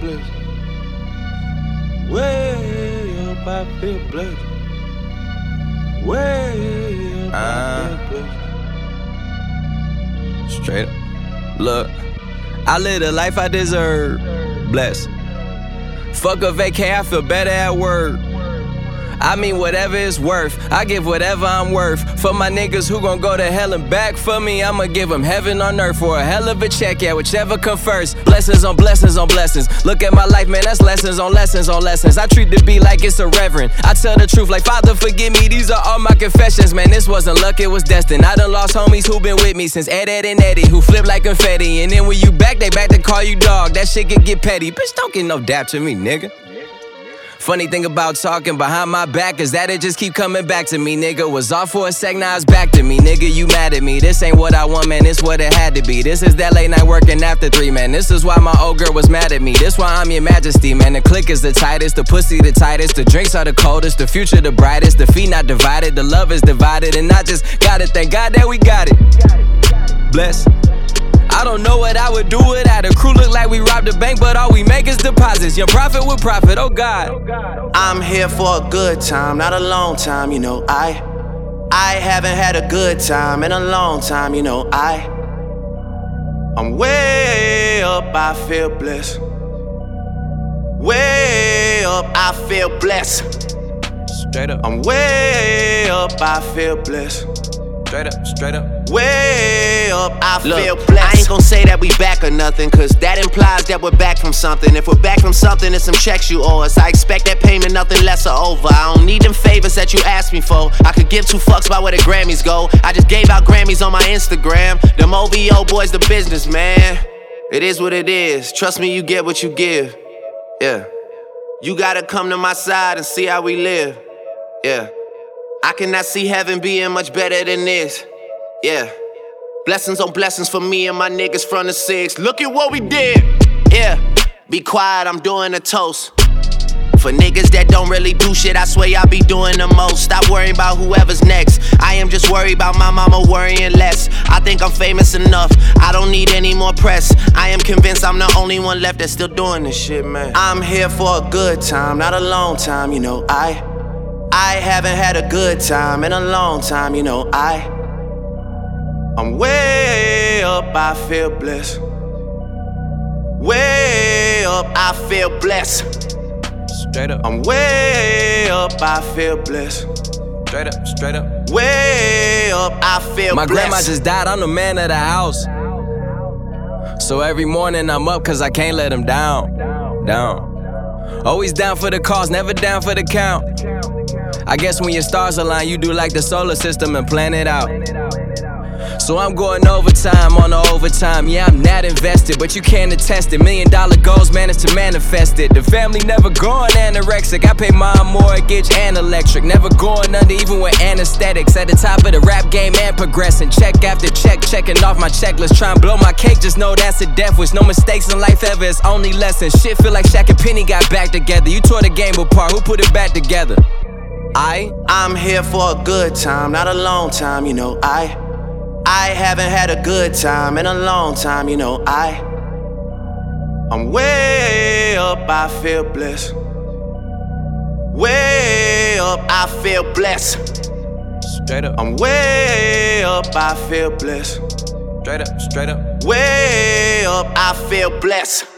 blessed. Way up, I feel blessed. Way up, I feel blessed. Straight up. Look, I live the life I deserve. Blessed. Fuck a vacay, I feel better at work. I mean whatever it's worth, I give whatever I'm worth. For my niggas who gon' go to hell and back for me, I'ma give them heaven on earth for a hell of a check, yeah, whichever come first. Blessings on blessings on blessings. Look at my life, man, that's lessons on lessons on lessons. I treat the beat like it's a reverend. I tell the truth like, Father, forgive me, these are all my confessions. Man, this wasn't luck, it was destined. I done lost homies who been with me since Ed and Eddie, who flip like confetti. And then when you back, they back to call you dog. That shit can get petty. Bitch, don't get no dap to me, nigga. Funny thing about talking behind my back is that it just keep coming back to me, nigga. Was off for a sec, now it's back to me, nigga. You mad at me? This ain't what I want, man. This what it had to be. This is that late night working after 3, man. This is why my old girl was mad at me. This why I'm your majesty, man. The click is the tightest, the pussy the tightest, the drinks are the coldest, the future the brightest, the feet not divided, the love is divided, and I just gotta thank God that we got it. Bless. I don't know what I would do without a crew. Look like we robbed a bank, but all we make is deposits. Young profit with profit, oh God. I'm here for a good time, not a long time, you know. I haven't had a good time in a long time, you know. I'm way up, I feel blessed. Way up, I feel blessed. Straight up. I'm way up, I feel blessed. Straight up, straight up. Way up, I feel blessed. I ain't gon' say that we back or nothing, cause that implies that we're back from something. If we're back from something, it's some checks you owe us. I expect that payment, nothing less or over. I don't need them favors that you asked me for. I could give 2 fucks about where the Grammys go. I just gave out Grammys on my Instagram. Them OVO boys, the business, man. It is what it is. Trust me, you get what you give. Yeah. You gotta come to my side and see how we live. Yeah. I cannot see heaven being much better than this. Yeah. Blessings on blessings for me and my niggas from the 6. Look at what we did. Yeah. Be quiet, I'm doing a toast. For niggas that don't really do shit, I swear I be doing the most. Stop worrying about whoever's next. I am just worried about my mama worrying less. I think I'm famous enough, I don't need any more press. I am convinced I'm the only one left that's still doing this shit, man. I'm here for a good time, not a long time, you know. I haven't had a good time in a long time, you know. I'm way up, I feel blessed. Way up, I feel blessed. Straight up. I'm way up, I feel blessed. Straight up, straight up. Way up, I feel my blessed. grandma just died, I'm the man of the house. So every morning I'm up cause I can't let him down. Always down for the cause, never down for the count. I guess when your stars align, you do like the solar system and plan it out. So I'm going overtime on the overtime. Yeah, I'm not invested, but you can't attest it. $1 million goals managed to manifest it. The family never going anorexic. I pay my mortgage and electric. Never going under even with anesthetics. At the top of the rap game and progressing. Check after check, checking off my checklist. Try and blow my cake, just know that's a death wish. No mistakes in life ever, it's only lessons. Shit feel like Shaq and Penny got back together. You tore the game apart, who put it back together? I'm here for a good time, not a long time, you know. I haven't had a good time in a long time, you know. I'm way up, I feel blessed. Way up, I feel blessed. Straight up. I'm way up, I feel blessed. Straight up, straight up. Way up, I feel blessed.